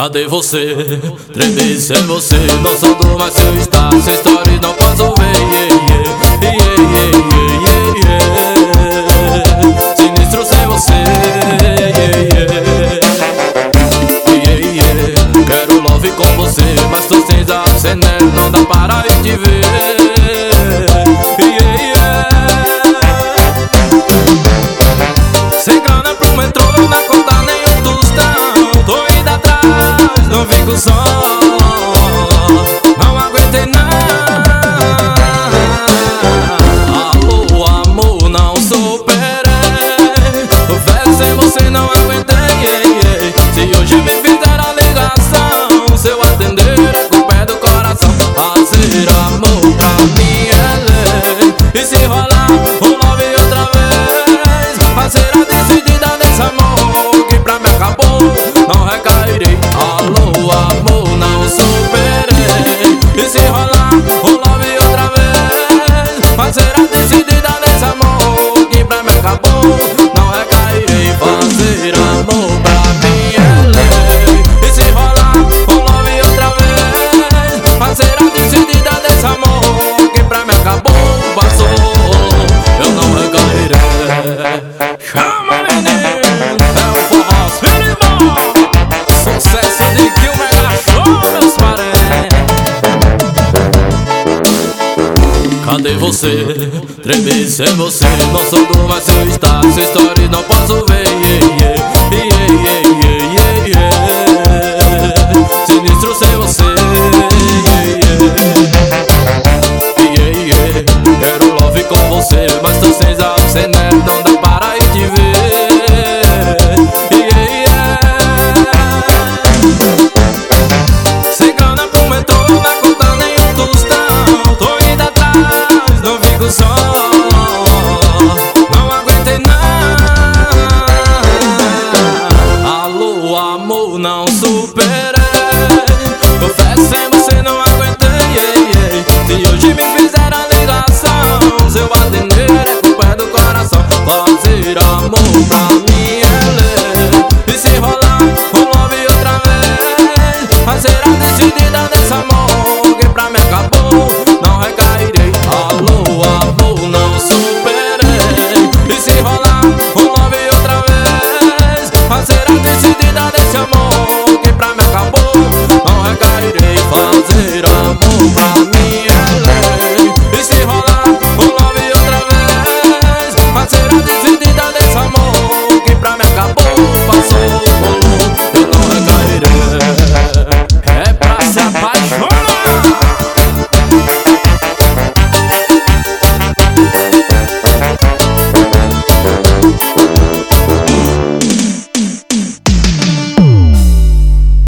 Cadê você? Tremei sem você. Não sou do mais seu estado. Sem história não posso ver. Sinistro sem você. Quero love com você, mas tô sem nele, não dá para ir te ver. Sem grana pro metrô, na conta nenhum tostão. Tô indo atrás, não fico só. Não aguentei nada. Alô, amor, não superei. O velho sem você não aguentei. Se hoje me fizer a ligação, se eu atender é com o pé do coração. Fazer amor pra mim é lei. E se rolar um love outra vez, fazer a decidida desse amor que pra mim acabou, não recairei. Alô, amor, não superei. E se rolar um love outra vez, fazer a decidida desse amor que pra mim acabou, não recairei. Fazer amor pra mim é lei. E se rolar um love outra vez, fazer a decidida desse amor que pra mim acabou, passou, eu não recairei. Chama, menino, é o forró Filimão. Sucesso de que o Mega Show, meus parentes. Cadê você? Tremei sem você. Não sou do mais seu estado. Sem história não posso ver. Sinistro sem você. Quero love com você, mas tô sem nele, não dá para ir te ver. Sem grana pro metrô, na conta nenhum tostão. Tô indo atrás, não fico só. Não aguentei nada. Alô, amor, não superei. Confesso, sem você não aguentei. Se hoje me fizer a ligação, se eu atender